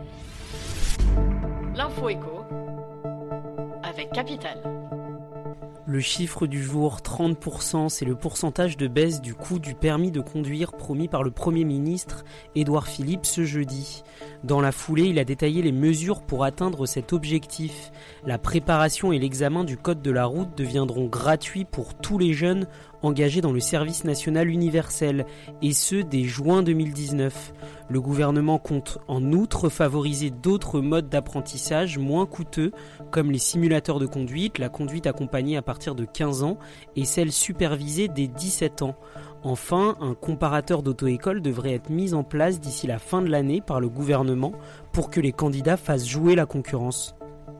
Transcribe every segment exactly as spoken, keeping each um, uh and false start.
L'info éco avec Capital. Le chiffre du jour, trente pour cent, c'est le pourcentage de baisse du coût du permis de conduire promis par le Premier ministre Édouard Philippe ce jeudi. Dans la foulée, il a détaillé les mesures pour atteindre cet objectif. La préparation et l'examen du code de la route deviendront gratuits pour tous les jeunes engagés dans le service national universel, et ce dès juin deux mille dix-neuf. Le gouvernement compte en outre favoriser d'autres modes d'apprentissage moins coûteux, comme les simulateurs de conduite, la conduite accompagnée à partir de quinze ans et celle supervisée dès dix-sept ans. Enfin, un comparateur d'auto-école devrait être mis en place d'ici la fin de l'année par le gouvernement pour que les candidats fassent jouer la concurrence.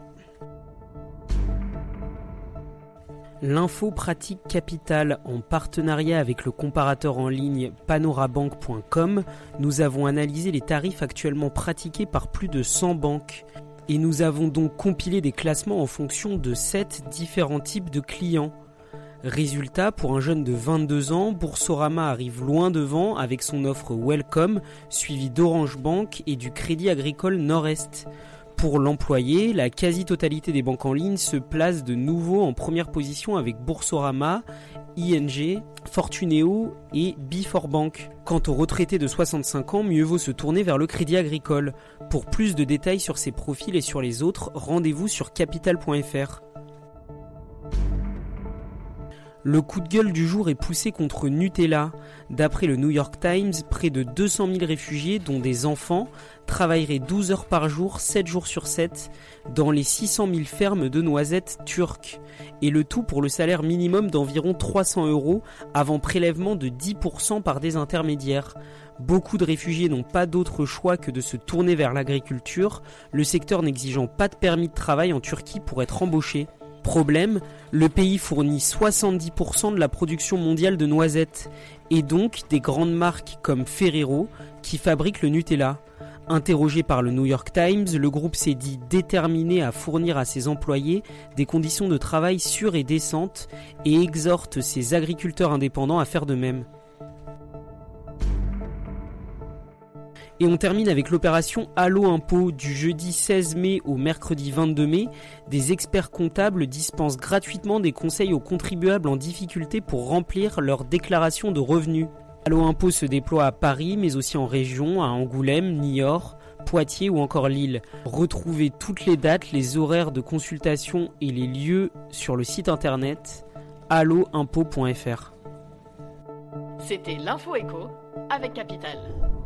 L'info pratique Capital, en partenariat avec le comparateur en ligne panorabank point com, nous avons analysé les tarifs actuellement pratiqués par plus de cent banques. Et nous avons donc compilé des classements en fonction de sept différents types de clients. Résultat, pour un jeune de vingt-deux ans, Boursorama arrive loin devant avec son offre Welcome, suivie d'Orange Bank et du Crédit Agricole Nord-Est. Pour l'employé, la quasi-totalité des banques en ligne se place de nouveau en première position avec Boursorama, I N G, Fortuneo et Before Bank. Quant aux retraités de soixante-cinq ans, mieux vaut se tourner vers le Crédit Agricole. Pour plus de détails sur ces profils et sur les autres, rendez-vous sur capital point f r. Le coup de gueule du jour est poussé contre Nutella. D'après le New York Times, près de deux cent mille réfugiés, dont des enfants, travailleraient douze heures par jour, sept jours sur sept, dans les six cent mille fermes de noisettes turques. Et le tout pour le salaire minimum d'environ trois cents euros, avant prélèvement de dix pour cent par des intermédiaires. Beaucoup de réfugiés n'ont pas d'autre choix que de se tourner vers l'agriculture, le secteur n'exigeant pas de permis de travail en Turquie pour être embauché. Problème, le pays fournit soixante-dix pour cent de la production mondiale de noisettes, et donc des grandes marques comme Ferrero qui fabriquent le Nutella. Interrogé par le New York Times, le groupe s'est dit déterminé à fournir à ses employés des conditions de travail sûres et décentes et exhorte ses agriculteurs indépendants à faire de même. Et on termine avec l'opération Allo Impôt. Du jeudi seize mai au mercredi vingt-deux mai, des experts comptables dispensent gratuitement des conseils aux contribuables en difficulté pour remplir leur déclaration de revenus. Allo Impôt se déploie à Paris, mais aussi en région, à Angoulême, Niort, Poitiers ou encore Lille. Retrouvez toutes les dates, les horaires de consultation et les lieux sur le site internet allo impôt point f r. C'était l'info éco avec Capital.